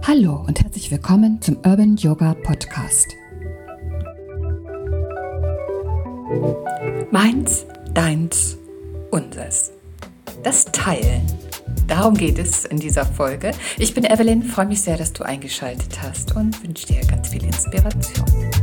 Hallo und herzlich willkommen zum Urban Yoga Podcast. Meins, deins, unseres. Das Teilen. Darum geht es in dieser Folge. Ich bin Evelyn, freue mich sehr, dass du eingeschaltet hast und wünsche dir ganz viel Inspiration.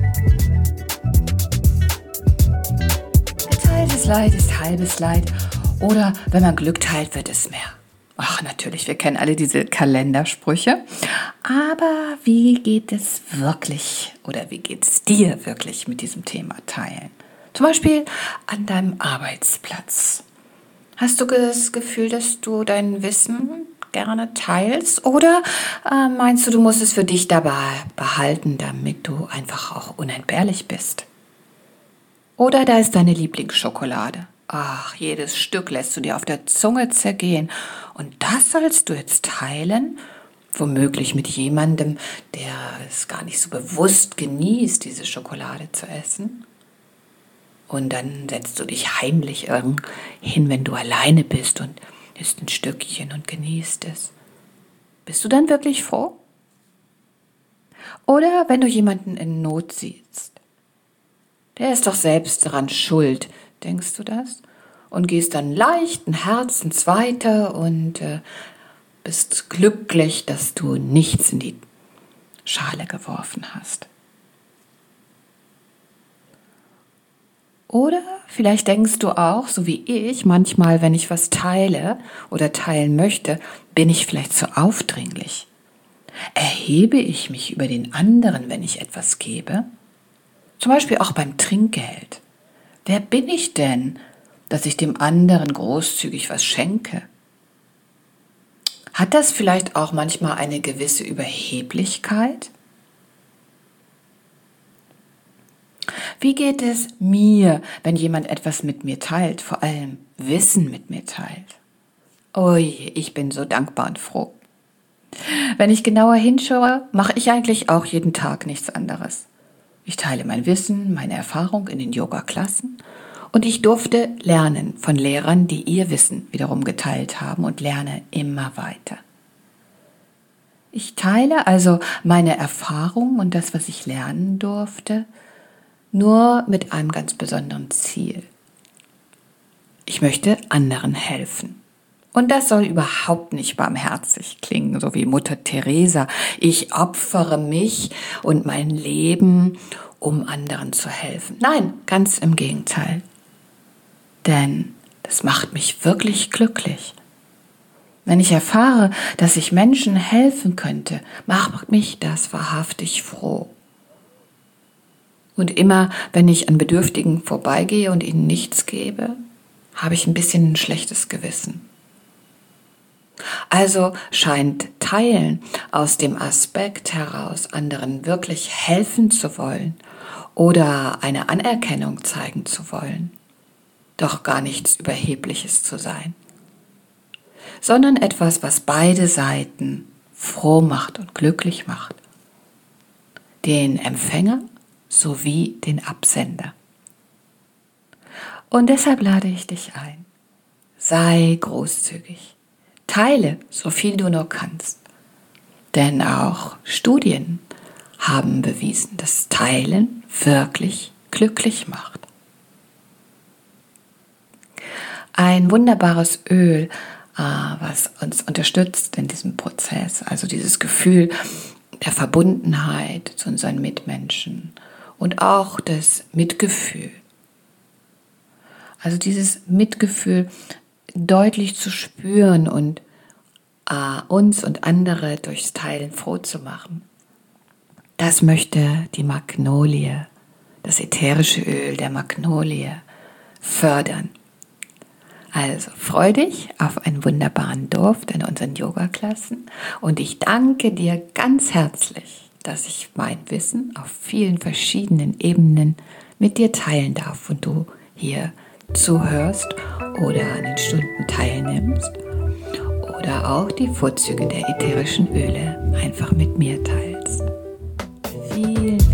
Geteiltes Leid ist halbes Leid oder wenn man Glück teilt, wird es mehr. Ach, natürlich, wir kennen alle diese Kalendersprüche. Aber wie geht es wirklich oder wie geht es dir wirklich mit diesem Thema Teilen? Zum Beispiel an deinem Arbeitsplatz. Hast du das Gefühl, dass du dein Wissen gerne teilst? Oder meinst du, du musst es für dich dabei behalten, damit du einfach auch unentbehrlich bist? Oder da ist deine Lieblingsschokolade. Ach, jedes Stück lässt du dir auf der Zunge zergehen. Und das sollst du jetzt teilen? Womöglich mit jemandem, der es gar nicht so bewusst genießt, diese Schokolade zu essen. Und dann setzt du dich heimlich hin, wenn du alleine bist und isst ein Stückchen und genießt es. Bist du dann wirklich froh? Oder wenn du jemanden in Not siehst. Der ist doch selbst daran schuld, denkst du das? Und gehst dann leichten Herzens weiter und bist glücklich, dass du nichts in die Schale geworfen hast. Oder vielleicht denkst du auch, so wie ich, manchmal, wenn ich was teile oder teilen möchte, bin ich vielleicht zu aufdringlich. Erhebe ich mich über den anderen, wenn ich etwas gebe? Zum Beispiel auch beim Trinkgeld. Wer bin ich denn, dass ich dem anderen großzügig was schenke? Hat das vielleicht auch manchmal eine gewisse Überheblichkeit? Wie geht es mir, wenn jemand etwas mit mir teilt, vor allem Wissen mit mir teilt? Ui, ich bin so dankbar und froh. Wenn ich genauer hinschaue, mache ich eigentlich auch jeden Tag nichts anderes. Ich teile mein Wissen, meine Erfahrung in den Yoga-Klassen und ich durfte lernen von Lehrern, die ihr Wissen wiederum geteilt haben und lerne immer weiter. Ich teile also meine Erfahrung und das, was ich lernen durfte, nur mit einem ganz besonderen Ziel. Ich möchte anderen helfen. Und das soll überhaupt nicht barmherzig klingen, so wie Mutter Teresa. Ich opfere mich und mein Leben, um anderen zu helfen. Nein, ganz im Gegenteil. Denn das macht mich wirklich glücklich. Wenn ich erfahre, dass ich Menschen helfen könnte, macht mich das wahrhaftig froh. Und immer, wenn ich an Bedürftigen vorbeigehe und ihnen nichts gebe, habe ich ein bisschen ein schlechtes Gewissen. Also scheint Teilen aus dem Aspekt heraus, anderen wirklich helfen zu wollen oder eine Anerkennung zeigen zu wollen, doch gar nichts Überhebliches zu sein, sondern etwas, was beide Seiten froh macht und glücklich macht, den Empfänger sowie den Absender. Und deshalb lade ich dich ein, sei großzügig. Teile, so viel du nur kannst. Denn auch Studien haben bewiesen, dass Teilen wirklich glücklich macht. Ein wunderbares Öl, was uns unterstützt in diesem Prozess, also dieses Gefühl der Verbundenheit zu unseren Mitmenschen und auch das Mitgefühl. Also dieses Mitgefühl deutlich zu spüren und uns und andere durchs Teilen froh zu machen. Das möchte die Magnolie, das ätherische Öl der Magnolie, fördern. Also freu dich auf einen wunderbaren Duft in unseren Yoga-Klassen und ich danke dir ganz herzlich, dass ich mein Wissen auf vielen verschiedenen Ebenen mit dir teilen darf und du hier zuhörst oder an den Stunden teilnimmst oder auch die Vorzüge der ätherischen Öle einfach mit mir teilst. Vielen